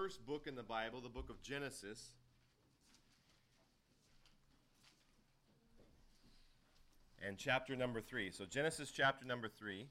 first book in the Bible, the book of Genesis. And chapter number 3. So Genesis chapter number 3.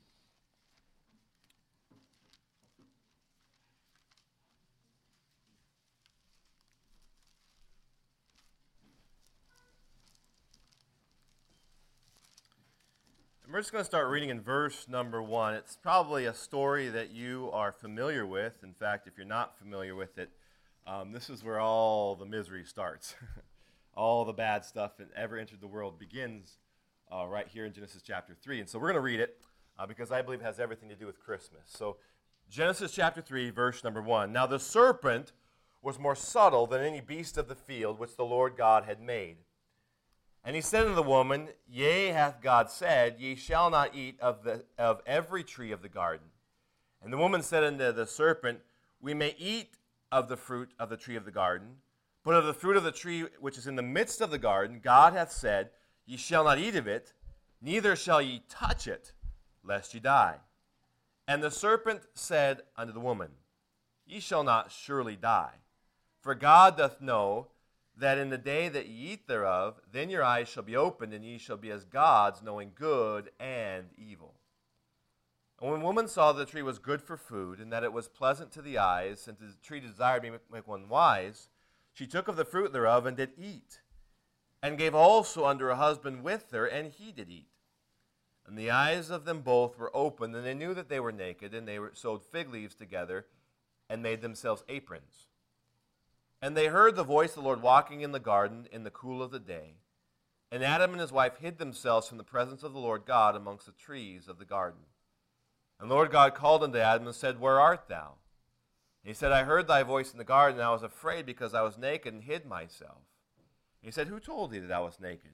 And we're just going to start reading in verse number 1. It's probably a story that you are familiar with. In fact, if you're not familiar with it, this is where all the misery starts. All the bad stuff that ever entered the world begins right here in Genesis chapter 3. And so we're going to read it because I believe it has everything to do with Christmas. So Genesis chapter 3, verse number 1. Now the serpent was more subtle than any beast of the field which the Lord God had made. And he said unto the woman, Yea, hath God said, Ye shall not eat of every tree of the garden. And the woman said unto the serpent, We may eat of the fruit of the tree of the garden, but of the fruit of the tree which is in the midst of the garden, God hath said, Ye shall not eat of it, neither shall ye touch it, lest ye die. And the serpent said unto the woman, Ye shall not surely die, for God doth know that in the day that ye eat thereof, then your eyes shall be opened, and ye shall be as gods, knowing good and evil. And when the woman saw that the tree was good for food, and that it was pleasant to the eyes, and the tree desired to make one wise, she took of the fruit thereof, and did eat, and gave also unto her husband with her, and he did eat. And the eyes of them both were opened, and they knew that they were naked, and they sewed fig leaves together, and made themselves aprons. And they heard the voice of the Lord walking in the garden in the cool of the day. And Adam and his wife hid themselves from the presence of the Lord God amongst the trees of the garden. And the Lord God called unto Adam and said, Where art thou? And he said, I heard thy voice in the garden, and I was afraid because I was naked and hid myself. And he said, Who told thee that thou wast naked?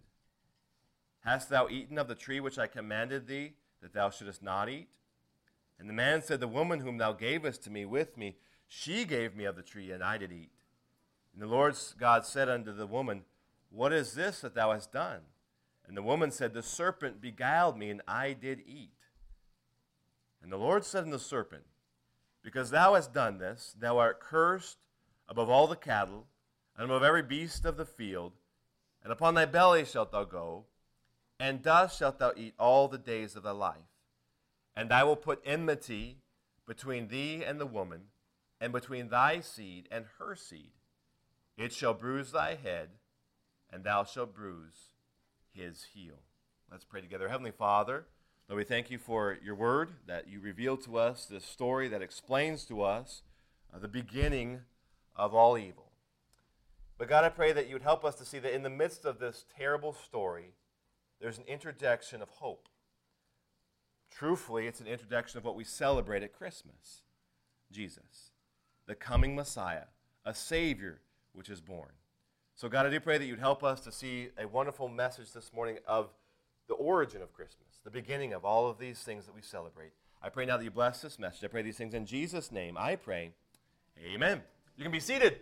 Hast thou eaten of the tree which I commanded thee, that thou shouldest not eat? And the man said, The woman whom thou gavest to me with me, she gave me of the tree, and I did eat. And the Lord God said unto the woman, What is this that thou hast done? And the woman said, The serpent beguiled me, and I did eat. And the Lord said unto the serpent, Because thou hast done this, thou art cursed above all the cattle, and above every beast of the field, and upon thy belly shalt thou go, and dust shalt thou eat all the days of thy life. And I will put enmity between thee and the woman, and between thy seed and her seed. It shall bruise thy head, and thou shalt bruise his heel. Let's pray together. Heavenly Father, Lord, we thank you for your word, that you reveal to us this story that explains to us the beginning of all evil. But God, I pray that you would help us to see that in the midst of this terrible story, there's an interjection of hope. Truthfully, it's an introduction of what we celebrate at Christmas. Jesus, the coming Messiah, a Savior which is born. So God, I do pray that you'd help us to see a wonderful message this morning of the origin of Christmas, the beginning of all of these things that we celebrate. I pray now that you bless this message. I pray these things in Jesus' name. I pray. Amen. You can be seated.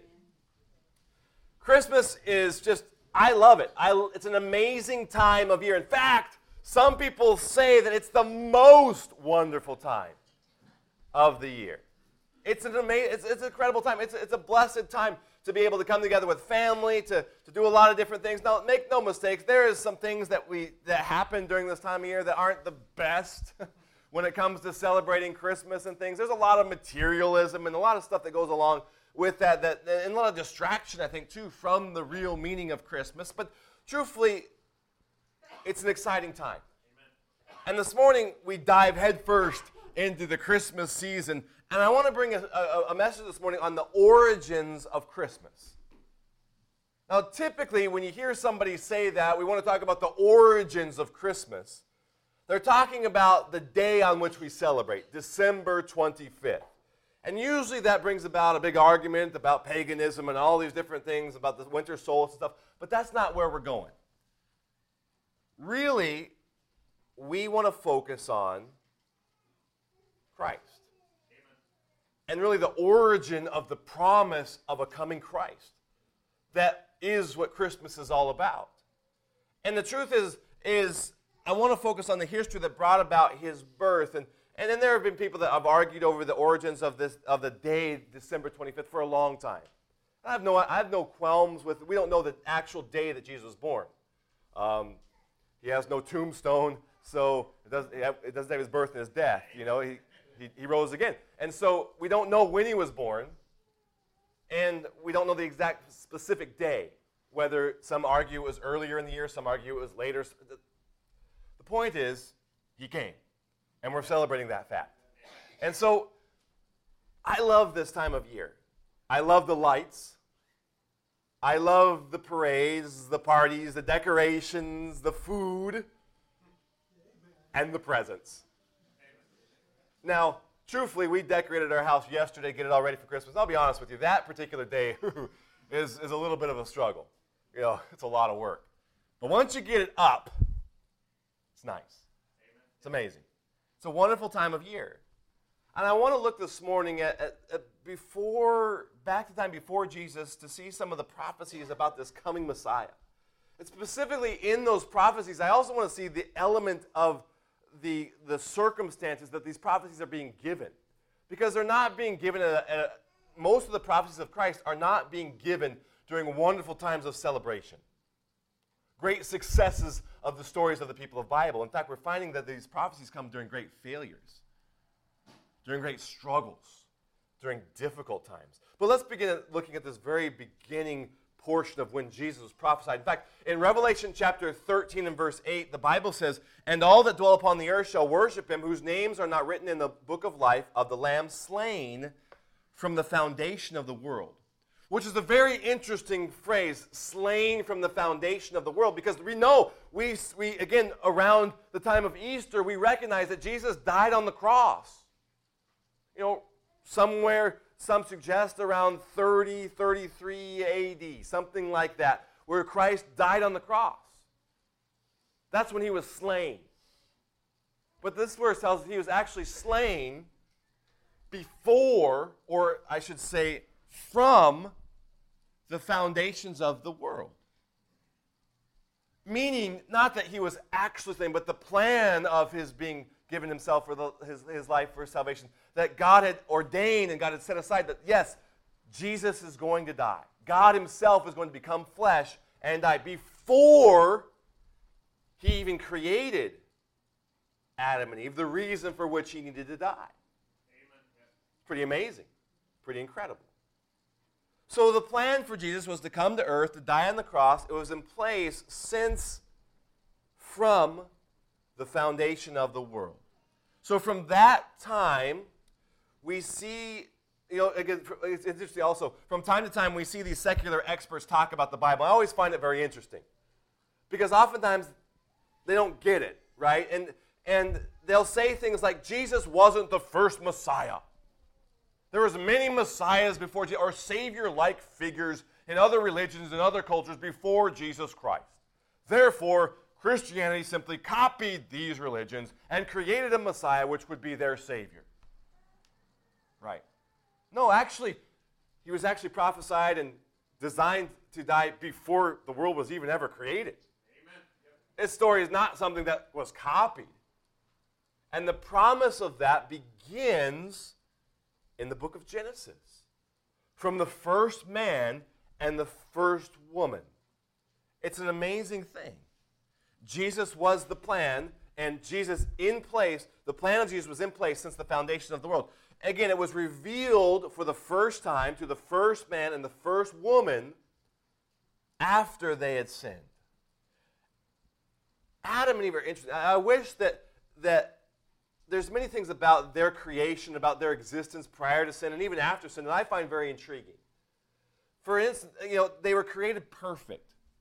Christmas is just, I love it. It's an amazing time of year. In fact, some people say that it's the most wonderful time of the year. It's an incredible time. It's a blessed time to be able to come together with family, to do a lot of different things. Now, make no mistakes, there is some things that happen during this time of year that aren't the best when it comes to celebrating Christmas and things. There's a lot of materialism and a lot of stuff that goes along with that and a lot of distraction, I think, too, from the real meaning of Christmas. But truthfully, it's an exciting time. Amen. And this morning, we dive headfirst into the Christmas season. And I want to bring a message this morning on the origins of Christmas. Now, typically, when you hear somebody say that, we want to talk about the origins of Christmas. They're talking about the day on which we celebrate, December 25th. And usually that brings about a big argument about paganism and all these different things about the winter solstice and stuff. But that's not where we're going. Really, we want to focus on Christ. And really the origin of the promise of a coming Christ. That is what Christmas is all about. And the truth is I want to focus on the history that brought about his birth. And then there have been people that have argued over the origins of the day, December 25th, for a long time. I have no qualms with it. We don't know the actual day that Jesus was born. He has no tombstone, so it doesn't have his birth and his death. He rose again. And so we don't know when he was born, and we don't know the exact specific day, whether some argue it was earlier in the year, some argue it was later. The point is, he came, and we're celebrating that fact. And so I love this time of year. I love the lights. I love the parades, the parties, the decorations, the food, and the presents. Now, truthfully, we decorated our house yesterday, get it all ready for Christmas. I'll be honest with you, that particular day is a little bit of a struggle. It's a lot of work. But once you get it up, it's nice. It's amazing. It's a wonderful time of year. And I want to look this morning at back to the time before Jesus to see some of the prophecies about this coming Messiah. And specifically in those prophecies, I also want to see the element of the circumstances that these prophecies are being given. Because they're not being given, most of the prophecies of Christ are not being given during wonderful times of celebration. Great successes of the stories of the people of the Bible. In fact, we're finding that these prophecies come during great failures, during great struggles, during difficult times. But let's begin looking at this very beginning portion of when Jesus was prophesied. In fact, in Revelation chapter 13 and verse 8, the Bible says, "And all that dwell upon the earth shall worship him, whose names are not written in the book of life of the Lamb slain from the foundation of the world." Which is a very interesting phrase, slain from the foundation of the world, because we know, we again, around the time of Easter, we recognize that Jesus died on the cross. Somewhere, some suggest around 30, 33 AD, something like that, where Christ died on the cross. That's when he was slain. But this verse tells us he was actually slain before, or I should say, from the foundations of the world. Meaning, not that he was actually slain, but the plan of his being given himself for his life for salvation, that God had ordained and God had set aside that, yes, Jesus is going to die. God himself is going to become flesh and die before he even created Adam and Eve, the reason for which he needed to die. Amen. Pretty amazing. Pretty incredible. So the plan for Jesus was to come to earth, to die on the cross. It was in place from the foundation of the world. So from that time, we see, again, it's interesting also, from time to time we see these secular experts talk about the Bible. I always find it very interesting because oftentimes they don't get it, right? And they'll say things like, Jesus wasn't the first Messiah. There was many messiahs before Jesus, or savior-like figures in other religions and other cultures before Jesus Christ. Therefore, Christianity simply copied these religions and created a Messiah which would be their Savior. Right. No, actually, he was actually prophesied and designed to die before the world was even ever created. Amen. Yep. This story is not something that was copied. And the promise of that begins in the book of Genesis, from the first man and the first woman. It's an amazing thing. Jesus was the plan, and Jesus in place, the plan of Jesus was in place since the foundation of the world. Again, it was revealed for the first time to the first man and the first woman after they had sinned. Adam and Eve are interesting. I wish that there's many things about their creation, about their existence prior to sin and even after sin that I find very intriguing. For instance, they were created perfect.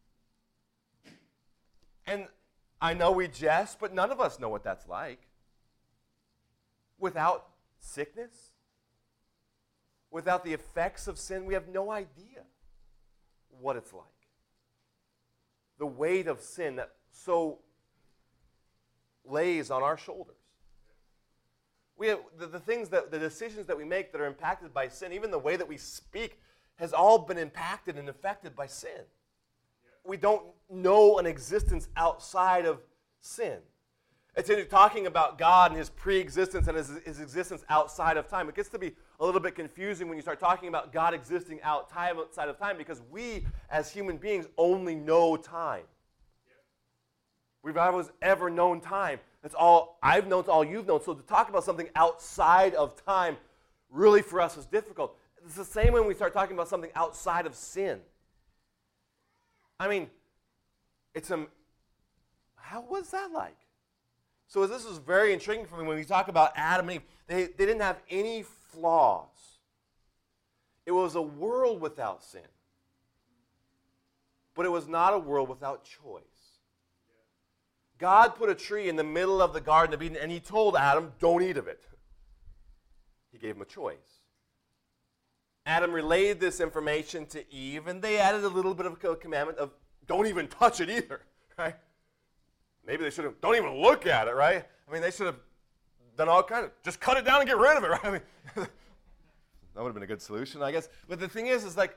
And I know we jest, but none of us know what that's like. Without sickness, without the effects of sin, we have no idea what it's like. The weight of sin that so lays on our shoulders. We have the decisions that we make that are impacted by sin, even the way that we speak, has all been impacted and affected by sin. We don't know an existence outside of sin. It's talking about God and his pre-existence and his existence outside of time. It gets to be a little bit confusing when you start talking about God existing outside of time, because we, as human beings, only know time. We've always ever known time. That's all I've known, it's all you've known. So to talk about something outside of time really for us is difficult. It's the same when we start talking about something outside of sin. I mean, how was that like? So this is very intriguing for me when we talk about Adam and Eve. They didn't have any flaws. It was a world without sin. But it was not a world without choice. God put a tree in the middle of the Garden of Eden, and he told Adam, don't eat of it. He gave him a choice. Adam relayed this information to Eve, and they added a little bit of a commandment of don't even touch it either, right? Maybe they should have, don't even look at it, right? I mean, they should have done all kind of, just cut it down and get rid of it, right? I mean, that would have been a good solution, I guess. But the thing is like,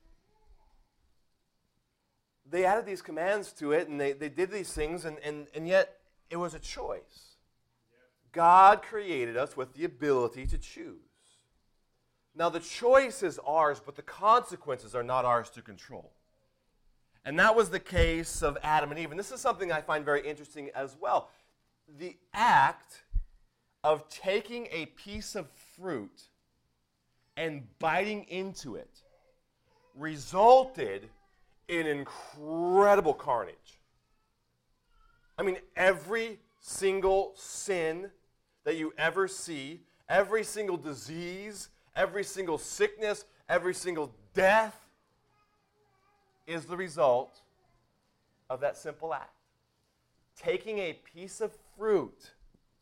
they added these commands to it, and they did these things, and yet it was a choice. God created us with the ability to choose. Now, the choice is ours, but the consequences are not ours to control. And that was the case of Adam and Eve. And this is something I find very interesting as well. The act of taking a piece of fruit and biting into it resulted in incredible carnage. I mean, every single sin that you ever see, every single disease, every single sickness, every single death is the result of that simple act. Taking a piece of fruit.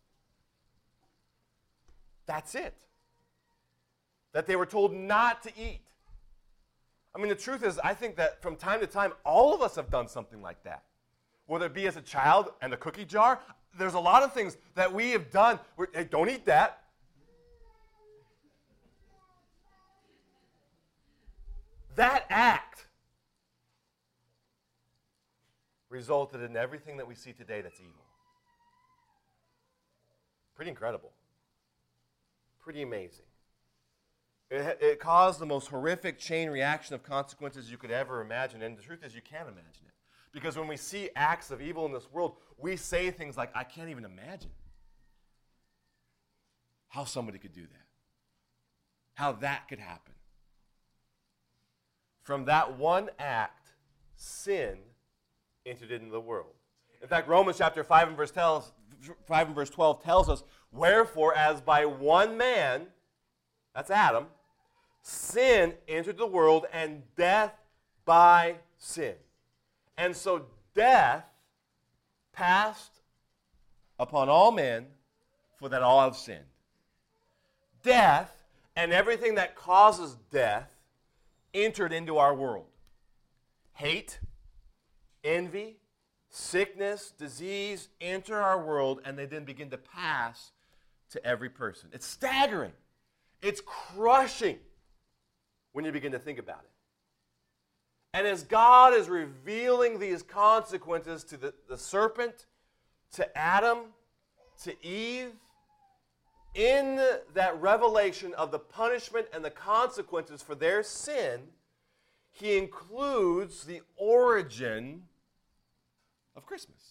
That's it. That they were told not to eat. I mean, the truth is, I think that from time to time, all of us have done something like that. Whether it be as a child and the cookie jar, there's a lot of things that we have done where, hey, don't eat that. That act resulted in everything that we see today that's evil. Pretty incredible. Pretty amazing. It caused the most horrific chain reaction of consequences you could ever imagine. And the truth is, you can't imagine it. Because when we see acts of evil in this world, we say things like, I can't even imagine how somebody could do that. How that could happen. From that one act, sin entered into the world. In fact, Romans chapter 5 and verse 12 tells us, wherefore, as by one man, that's Adam, sin entered the world, and death by sin. And so death passed upon all men, for that all have sinned. Death and everything that causes death entered into our world. Hate, envy, sickness, disease enter our world, and they then begin to pass to every person. It's staggering. It's crushing when you begin to think about it. And as God is revealing these consequences to the serpent, to Adam, to Eve, in that revelation of the punishment and the consequences for their sin, he includes the origin of Christmas.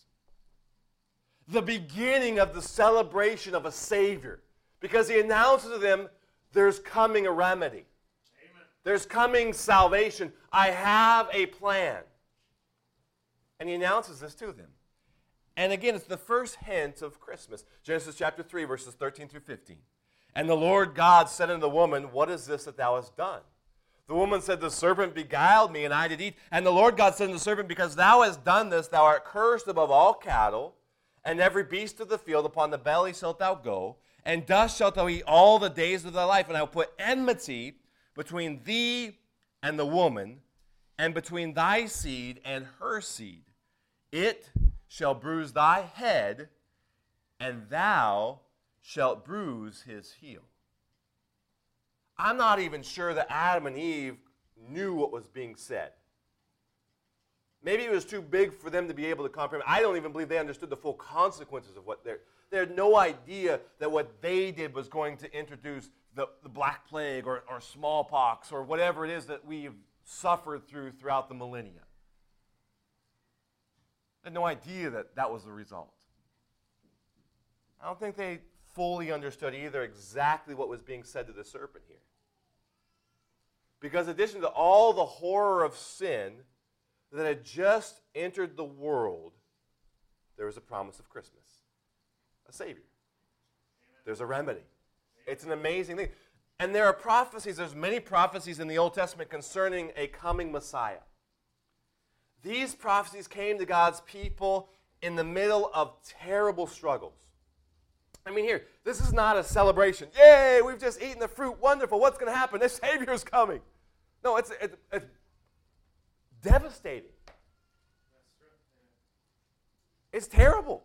The beginning of the celebration of a Savior. Because he announces to them, there's coming a remedy. Amen. There's coming salvation. I have a plan. And he announces this to them. And again, it's the first hint of Christmas. Genesis chapter 3, verses 13 through 15. And the Lord God said unto the woman, what is this that thou hast done? The woman said, the serpent beguiled me, and I did eat. And the Lord God said unto the serpent, because thou hast done this, thou art cursed above all cattle, and every beast of the field, upon the belly shalt thou go, and dust shalt thou eat all the days of thy life. And I will put enmity between thee and the woman, and between thy seed and her seed. It shall bruise thy head, and thou shalt bruise his heel. I'm not even sure that Adam and Eve knew what was being said. Maybe it was too big for them to be able to comprehend. I don't even believe they understood the full consequences of what they had no idea that what they did was going to introduce the Black Plague or smallpox or whatever it is that we've suffered throughout the millennia. They had no idea that that was the result. I don't think they fully understood either exactly what was being said to the serpent here. Because in addition to all the horror of sin that had just entered the world, there was a promise of Christmas. A Savior. There's a remedy. It's an amazing thing. And there are prophecies, there's many prophecies in the Old Testament concerning a coming Messiah. These prophecies came to God's people in the middle of terrible struggles. I mean, here, this is not a celebration. Yay, we've just eaten the fruit. Wonderful. What's going to happen? The Savior is coming. No, it's devastating. It's terrible.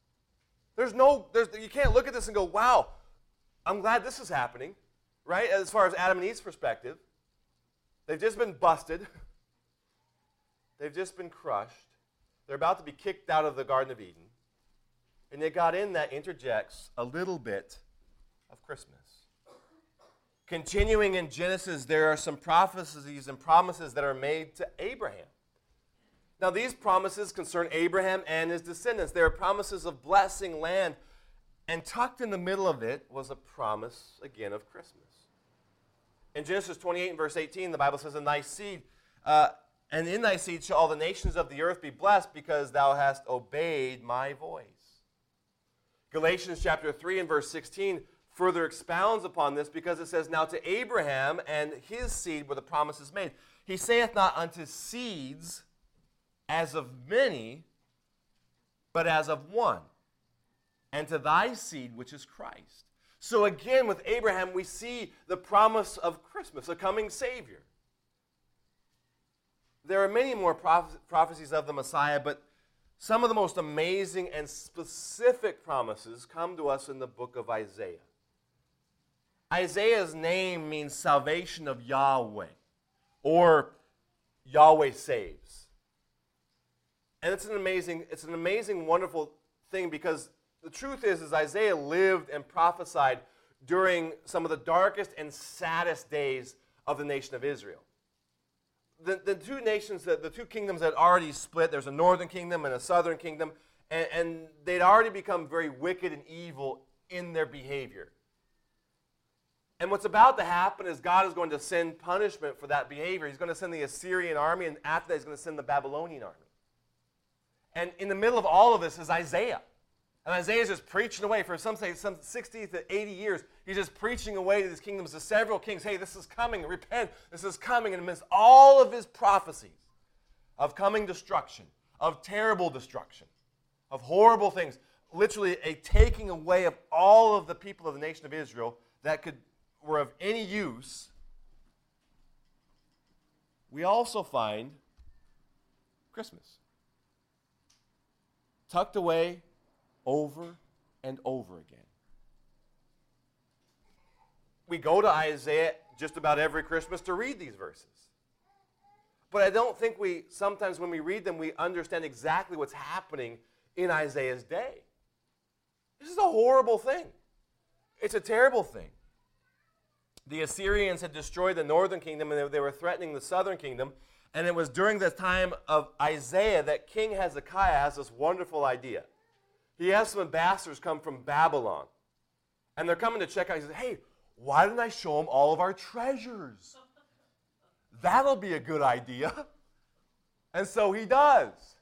You can't look at this and go, wow, I'm glad this is happening, right? As far as Adam and Eve's perspective. They've just been busted. They've just been crushed. They're about to be kicked out of the Garden of Eden. And yet God in that interjects a little bit of Christmas. Continuing in Genesis, there are some prophecies and promises that are made to Abraham. Now, these promises concern Abraham and his descendants. They are promises of blessing land. And tucked in the middle of it was a promise, again, of Christmas. In Genesis 28 and verse 18, the Bible says, "In thy seed, and in thy seed shall all the nations of the earth be blessed, because thou hast obeyed my voice." Galatians chapter 3 and verse 16 further expounds upon this, because it says, "Now to Abraham and his seed were the promises made. He saith not unto seeds as of many, but as of one, and to thy seed, which is Christ." So again, with Abraham, we see the promise of Christmas, a coming Savior. There are many more prophecies of the Messiah, but some of the most amazing and specific promises come to us in the book of Isaiah. Isaiah's name means salvation of Yahweh, or Yahweh saves. And it's an amazing, wonderful thing, because the truth is Isaiah lived and prophesied during some of the darkest and saddest days of the nation of Israel. The two nations, the two kingdoms had already split. There's a northern kingdom and a southern kingdom, and they'd already become very wicked and evil in their behavior. And what's about to happen is God is going to send punishment for that behavior. He's going to send the Assyrian army, and after that he's going to send the Babylonian army. And in the middle of all of this is Isaiah. And Isaiah's just preaching away for some 60 to 80 years. He's just preaching away to these kingdoms, to several kings. Hey, this is coming. Repent. This is coming. And amidst all of his prophecies of coming destruction, of terrible destruction, of horrible things, literally a taking away of all of the people of the nation of Israel that were of any use, we also find Christmas. Tucked away over and over again. We go to Isaiah just about every Christmas to read these verses. But I don't think sometimes when we read them, we understand exactly what's happening in Isaiah's day. This is a horrible thing. It's a terrible thing. The Assyrians had destroyed the northern kingdom, and they were threatening the southern kingdom. And it was during the time of Isaiah that King Hezekiah has this wonderful idea. He has some ambassadors come from Babylon. And they're coming to check out. He says, "Hey, why didn't I show them all of our treasures? That'll be a good idea." And so he does.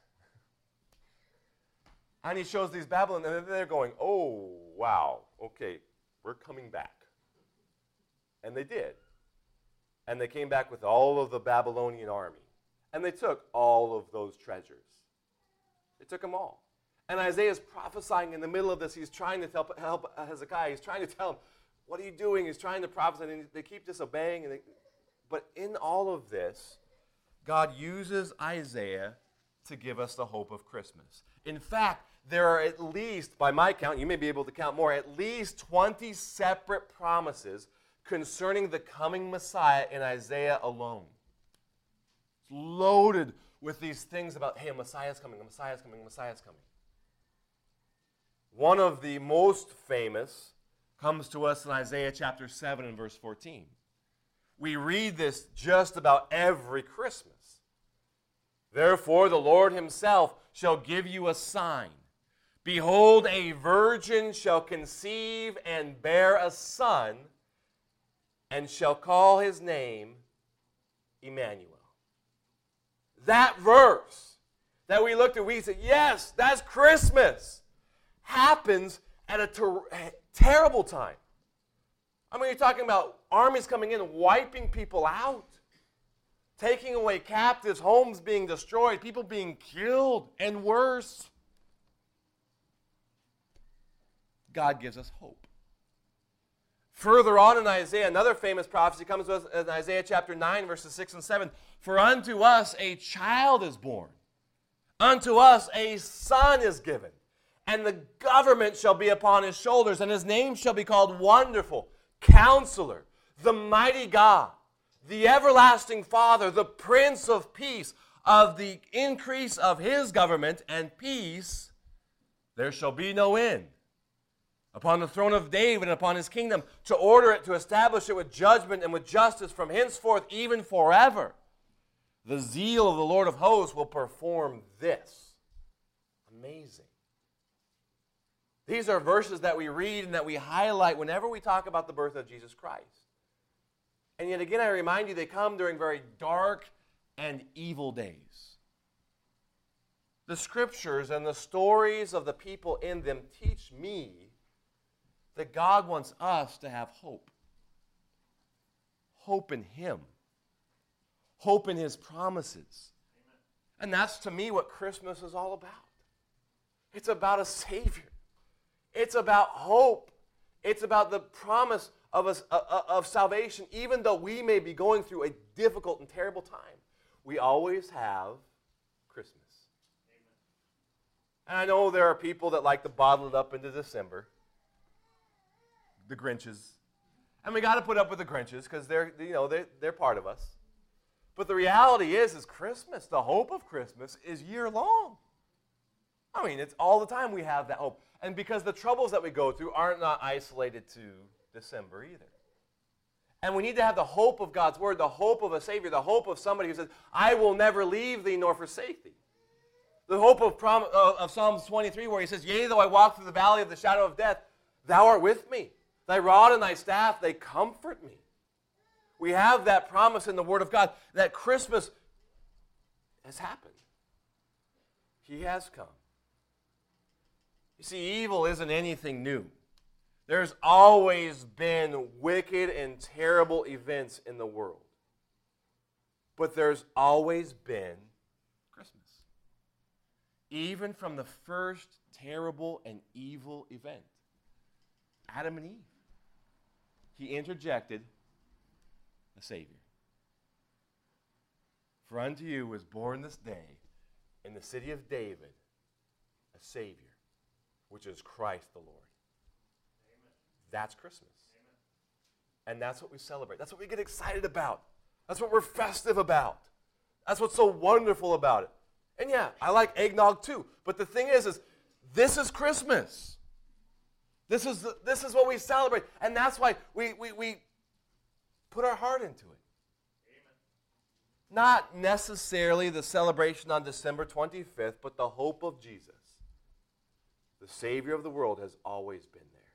And he shows these Babylon, and they're going, "Oh, wow, okay, we're coming back." And they did. And they came back with all of the Babylonian army. And they took all of those treasures. They took them all. And Isaiah is prophesying in the middle of this. He's trying to help Hezekiah. He's trying to tell him, what are you doing? He's trying to prophesy, and they keep disobeying. But in all of this, God uses Isaiah to give us the hope of Christmas. In fact, there are at least, by my count, you may be able to count more, at least 20 separate promises concerning the coming Messiah in Isaiah alone. It's loaded with these things about, hey, a Messiah is coming, a Messiah is coming, a Messiah is coming. One of the most famous comes to us in Isaiah chapter 7 and verse 14. We read this just about every Christmas. Therefore, the Lord himself shall give you a sign. Behold, a virgin shall conceive and bear a son, and shall call his name Emmanuel. That verse that we looked at, we said, yes, that's Christmas. Happens at a terrible time. I mean, you're talking about armies coming in and wiping people out, taking away captives, homes being destroyed, people being killed, and worse. God gives us hope. Further on in Isaiah, another famous prophecy comes to us in Isaiah chapter 9, verses 6 and 7. For unto us a child is born, unto us a son is given, and the government shall be upon his shoulders, and his name shall be called Wonderful, Counselor, the Mighty God, the Everlasting Father, the Prince of Peace. Of the increase of his government and peace there shall be no end. Upon the throne of David and upon his kingdom, to order it, to establish it with judgment and with justice from henceforth even forever. The zeal of the Lord of hosts will perform this. Amazing. These are verses that we read and that we highlight whenever we talk about the birth of Jesus Christ. And yet again, I remind you, they come during very dark and evil days. The scriptures and the stories of the people in them teach me that God wants us to have hope. Hope in him. Hope in his promises. Amen. And that's, to me, what Christmas is all about. It's about a Savior. It's about hope. It's about the promise of salvation. Even though we may be going through a difficult and terrible time, we always have Christmas. Amen. And I know there are people that like to bottle it up into December. The Grinches. And we got to put up with the Grinches because they're part of us. But the reality is Christmas, the hope of Christmas, is year long. I mean, it's all the time we have that hope. And because the troubles that we go through aren't not isolated to December either. And we need to have the hope of God's word, the hope of a Savior, the hope of somebody who says, I will never leave thee nor forsake thee. The hope of Psalms 23 where he says, yea, though I walk through the valley of the shadow of death, thou art with me. Thy rod and thy staff, they comfort me. We have that promise in the Word of God that Christmas has happened. He has come. You see, evil isn't anything new. There's always been wicked and terrible events in the world. But there's always been Christmas. Even from the first terrible and evil event, Adam and Eve. He interjected a Savior. For unto you was born this day in the city of David a Savior, which is Christ the Lord. Amen. That's Christmas. Amen. And that's what we celebrate. That's what we get excited about. That's what we're festive about. That's what's so wonderful about it. And yeah, I like eggnog too. But the thing is this is Christmas. This is what we celebrate. And that's why we put our heart into it. Amen. Not necessarily the celebration on December 25th, but the hope of Jesus. The Savior of the world has always been there.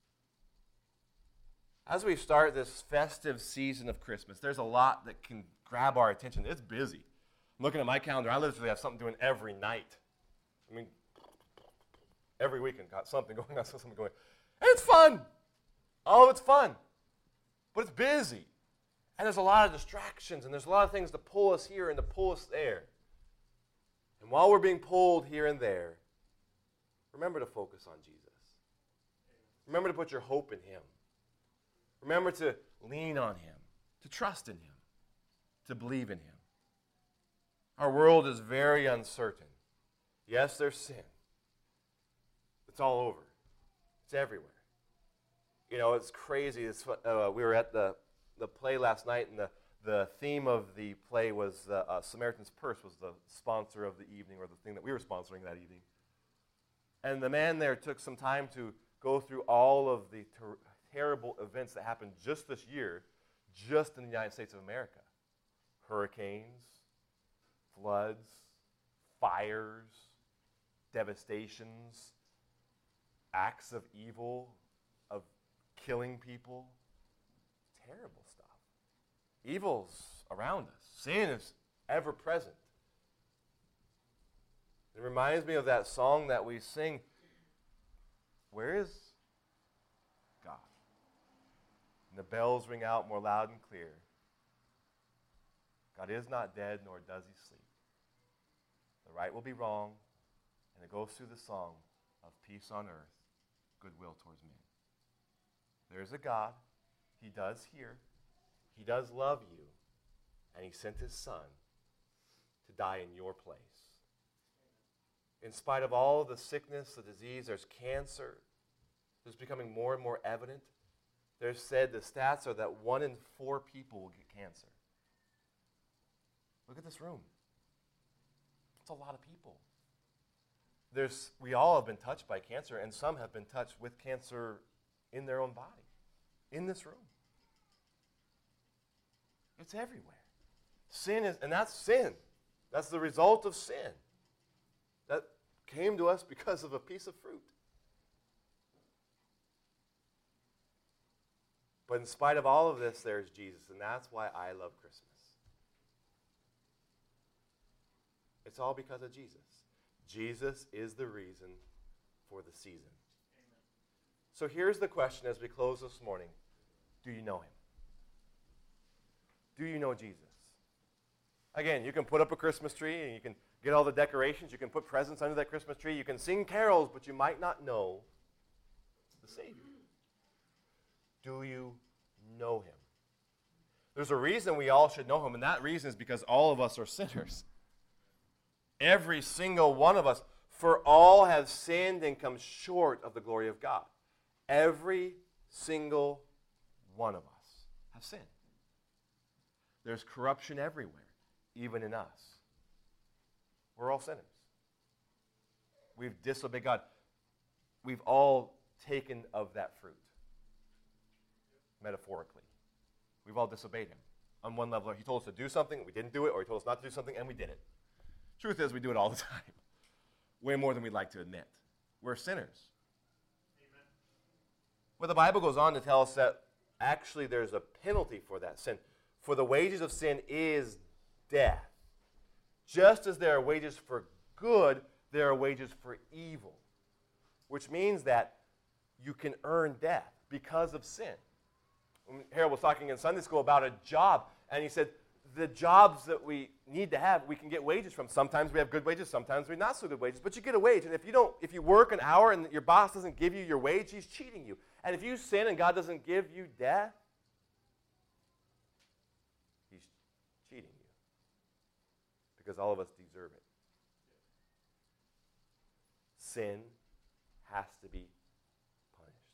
As we start this festive season of Christmas, there's a lot that can grab our attention. It's busy. I'm looking at my calendar. I literally have something doing every night. I mean, every weekend got something going on, something going on. And it's fun. Oh, it's fun. But it's busy. And there's a lot of distractions, and there's a lot of things to pull us here and to pull us there. And while we're being pulled here and there, remember to focus on Jesus. Remember to put your hope in him. Remember to lean on him, to trust in him, to believe in him. Our world is very uncertain. Yes, there's sin. It's all over. It's everywhere. You know, it's crazy. We were at the play last night, and The theme of the play was Samaritan's Purse was the sponsor of the evening, or the thing that we were sponsoring that evening. And the man there took some time to go through all of the terrible events that happened just this year, just in the United States of America. Hurricanes, floods, fires, devastations, acts of evil, of killing people. Terrible stuff. Evil's around us. Sin is ever present. It reminds me of that song that we sing, "Where is God?" And the bells ring out more loud and clear. God is not dead, nor does he sleep. The right will be wrong, and it goes through the song of peace on earth, goodwill towards men. There's a God. He does hear. He does love you, and he sent his son to die in your place. In spite of all the sickness, the disease, there's cancer. It's becoming more and more evident. There's said the stats are that 1 in 4 people will get cancer. Look at this room. It's a lot of people. We all have been touched by cancer, and some have been touched with cancer in their own body, in this room. It's everywhere. Sin is, and that's sin. That's the result of sin. That came to us because of a piece of fruit. But in spite of all of this, there's Jesus, and that's why I love Christmas. It's all because of Jesus. Jesus is the reason for the season. Amen. So here's the question as we close this morning. Do you know him? Do you know Jesus? Again, you can put up a Christmas tree and you can get all the decorations. You can put presents under that Christmas tree. You can sing carols, but you might not know the Savior. Do you know him? There's a reason we all should know him, and that reason is because all of us are sinners. Every single one of us, for all have sinned and come short of the glory of God. Every single one of us have sinned. There's corruption everywhere, even in us. We're all sinners. We've disobeyed God. We've all taken of that fruit, metaphorically. We've all disobeyed him. On one level, he told us to do something, we didn't do it, or he told us not to do something, and we did it. Truth is, we do it all the time. Way more than we'd like to admit. We're sinners. Amen. Well, the Bible goes on to tell us that actually there's a penalty for that sin. For the wages of sin is death. Just as there are wages for good, there are wages for evil. Which means that you can earn death because of sin. Harold was talking in Sunday school about a job, and he said, the jobs that we need to have, we can get wages from. Sometimes we have good wages, sometimes we have not so good wages, but you get a wage. And if you work an hour and your boss doesn't give you your wage, he's cheating you. And if you sin and God doesn't give you death, he's cheating you. Because all of us deserve it. Sin has to be punished.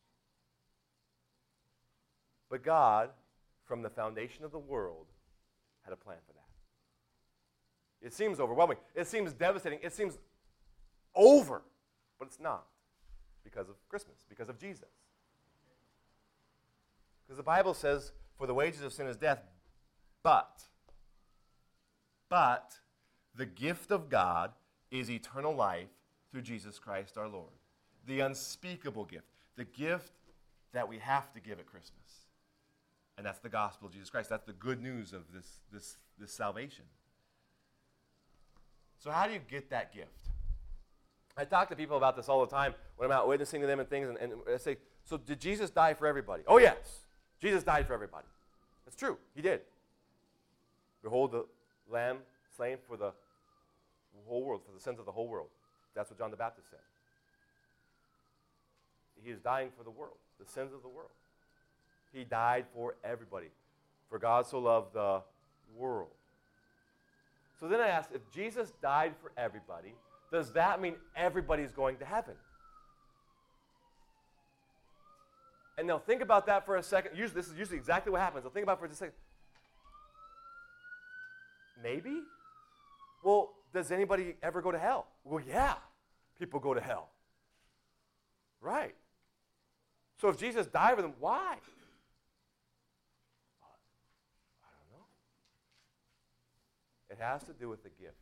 But God, from the foundation of the world, had a plan for that. It seems overwhelming. It seems devastating. It seems over. But it's not because of Christmas, because of Jesus. Because the Bible says, for the wages of sin is death, but the gift of God is eternal life through Jesus Christ our Lord. The unspeakable gift. The gift that we have to give at Christmas. And that's the gospel of Jesus Christ. That's the good news of this salvation. So how do you get that gift? I talk to people about this all the time when I'm out witnessing to them and things, and I say, so did Jesus die for everybody? Oh, yes. Jesus died for everybody. That's true. He did. Behold the Lamb slain for the whole world, for the sins of the whole world. That's what John the Baptist said. He is dying for the world, the sins of the world. He died for everybody. For God so loved the world. So then I asked, if Jesus died for everybody, does that mean everybody's going to heaven? And they'll think about that for a second. This is usually exactly what happens. They'll think about it for just a second. Maybe. Well, does anybody ever go to hell? Well, yeah, people go to hell. Right. So if Jesus died for them, why? I don't know. It has to do with the gift.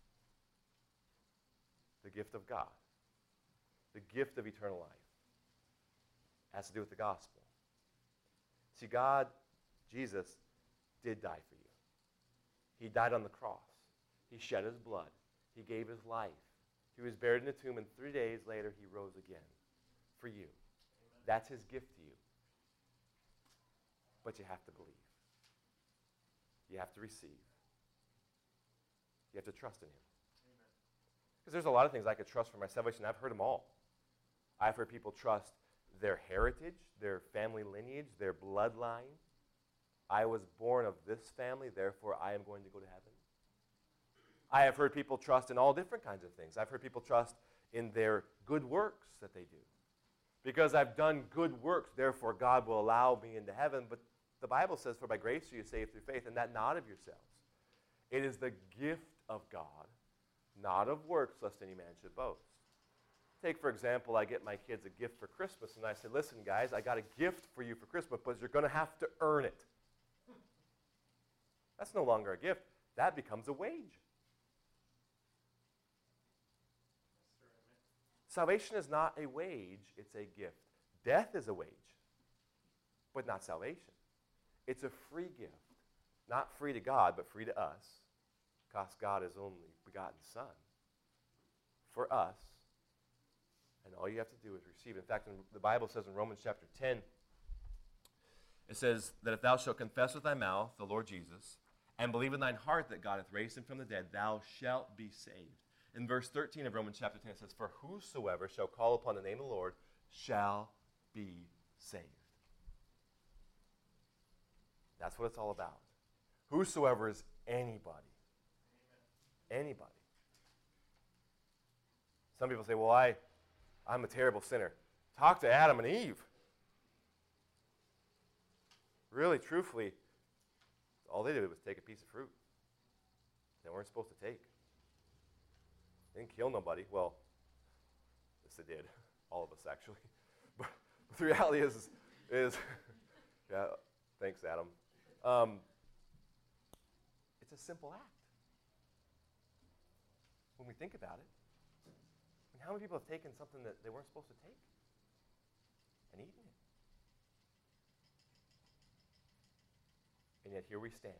The gift of God. The gift of eternal life. It has to do with the gospel. See, God, Jesus, did die for you. He died on the cross. He shed his blood. He gave his life. He was buried in a tomb, and 3 days later, he rose again for you. Amen. That's his gift to you. But you have to believe. You have to receive. You have to trust in him. Because there's a lot of things I could trust for my salvation. I've heard them all. I've heard people trust their heritage, their family lineage, their bloodline. I was born of this family, therefore I am going to go to heaven. I have heard people trust in all different kinds of things. I've heard people trust in their good works that they do. Because I've done good works, therefore God will allow me into heaven. But the Bible says, for by grace are you saved through faith, and that not of yourselves. It is the gift of God, not of works, lest any man should boast. Take, for example, I get my kids a gift for Christmas, and I say, listen, guys, I got a gift for you for Christmas, but you're going to have to earn it. That's no longer a gift. That becomes a wage. Salvation is not a wage, it's a gift. Death is a wage, but not salvation. It's a free gift. Not free to God, but free to us, because God is only begotten Son for us, and all you have to do is receive. In fact, the Bible says in Romans chapter 10, it says that if thou shalt confess with thy mouth the Lord Jesus, and believe in thine heart that God hath raised him from the dead, thou shalt be saved. In verse 13 of Romans chapter 10, it says, for whosoever shall call upon the name of the Lord shall be saved. That's what it's all about. Whosoever is anybody. Anybody. Some people say, well, I'm a terrible sinner. Talk to Adam and Eve. Really, truthfully, all they did was take a piece of fruit they weren't supposed to take. They didn't kill nobody. Well, yes, they did. All of us, actually. But the reality is yeah, thanks, Adam. It's a simple act. When we think about it, I mean, how many people have taken something that they weren't supposed to take and eaten it? And yet here we stand,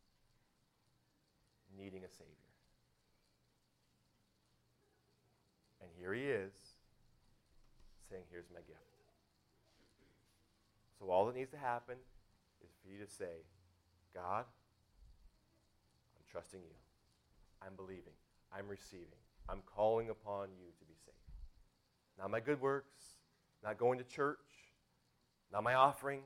needing a Savior. And here he is, saying, here's my gift. So all that needs to happen is for you to say, God, I'm trusting you. I'm believing. I'm receiving. I'm calling upon you to be saved. Not my good works, not going to church, not my offering,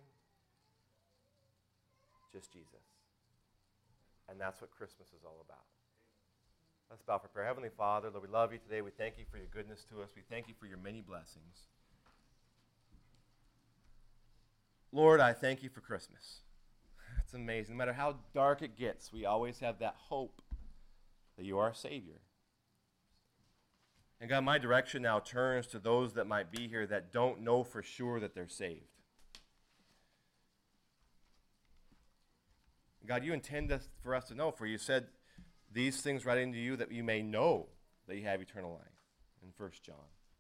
just Jesus. And that's what Christmas is all about. Let's bow for prayer. Heavenly Father, Lord, we love you today. We thank you for your goodness to us. We thank you for your many blessings. Lord, I thank you for Christmas. It's amazing. No matter how dark it gets, we always have that hope that you are our Savior. And God, my direction now turns to those that might be here that don't know for sure that they're saved. God, you intend for us to know, for you said these things writing to you that you may know that you have eternal life in 1 John.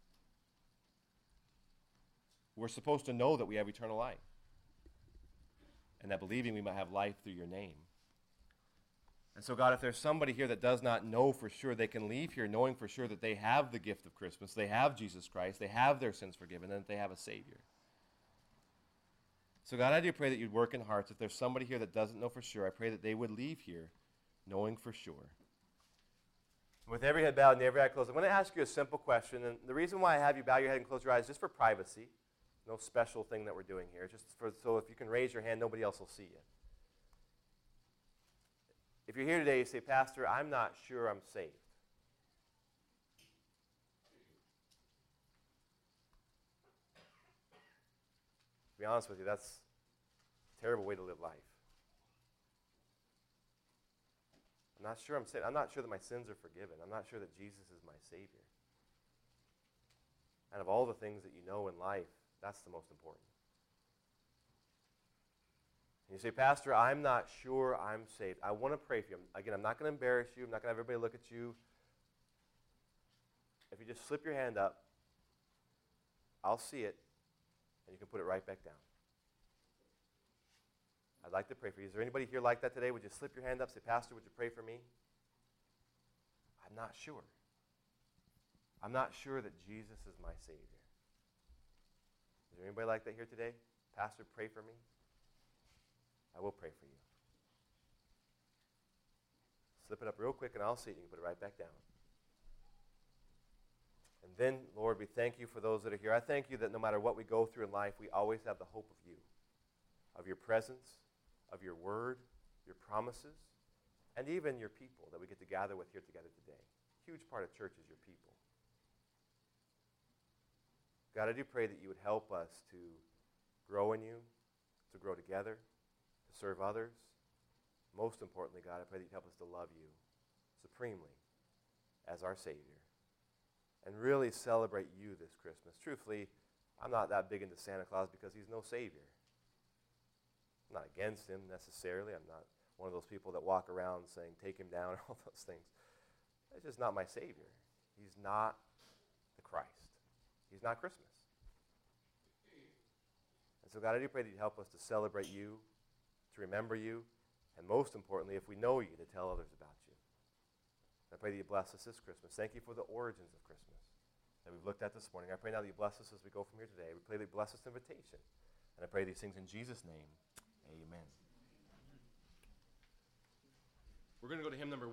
We're supposed to know that we have eternal life, and that believing we might have life through your name. And so, God, if there's somebody here that does not know for sure, they can leave here knowing for sure that they have the gift of Christmas, they have Jesus Christ, they have their sins forgiven, and that they have a Savior. So, God, I do pray that you'd work in hearts. If there's somebody here that doesn't know for sure, I pray that they would leave here knowing for sure. With every head bowed and every eye closed, I'm going to ask you a simple question. And the reason why I have you bow your head and close your eyes is just for privacy. No special thing that we're doing here. Just so if you can raise your hand, nobody else will see you. If you're here today, you say, Pastor, I'm not sure I'm saved. To be honest with you, that's a terrible way to live life. I'm not sure I'm saved. I'm not sure that my sins are forgiven. I'm not sure that Jesus is my Savior. And of all the things that you know in life, that's the most important. And you say, Pastor, I'm not sure I'm saved. I want to pray for you. Again, I'm not going to embarrass you. I'm not going to have everybody look at you. If you just slip your hand up, I'll see it, and you can put it right back down. I'd like to pray for you. Is there anybody here like that today? Would you slip your hand up, say, Pastor, would you pray for me? I'm not sure. I'm not sure that Jesus is my Savior. Is there anybody like that here today? Pastor, pray for me. I will pray for you. Slip it up real quick, and I'll see it. You can put it right back down. And then, Lord, we thank you for those that are here. I thank you that no matter what we go through in life, we always have the hope of you, of your presence, of your word, your promises, and even your people that we get to gather with here together today. A huge part of church is your people. God, I do pray that you would help us to grow in you, to grow together, to serve others. Most importantly, God, I pray that you'd help us to love you supremely as our Savior and really celebrate you this Christmas. Truthfully, I'm not that big into Santa Claus because he's no Savior. I'm not against him necessarily. I'm not one of those people that walk around saying, take him down, all those things. It's just not my Savior. He's not the Christ. He's not Christmas. And so, God, I do pray that you'd help us to celebrate you, to remember you, and most importantly, if we know you, to tell others about you. I pray that you bless us this Christmas. Thank you for the origins of Christmas that we've looked at this morning. I pray now that you bless us as we go from here today. We pray that you bless this invitation. And I pray these things in Jesus' name. Amen. We're going to go to hymn number